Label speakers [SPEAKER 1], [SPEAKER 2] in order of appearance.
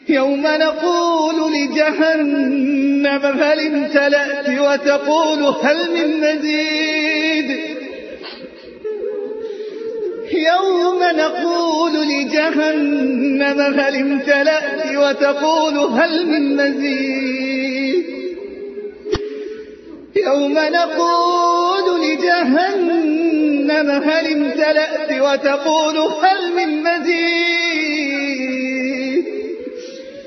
[SPEAKER 1] يوم نقول لجهنم هل امتلأت وتقول هل من مزيد يوم نقول لجهنم هل امتلأت وتقول هل من مزيد يوم نقول لجهنم هل امتلأت وتقول هل من مزيد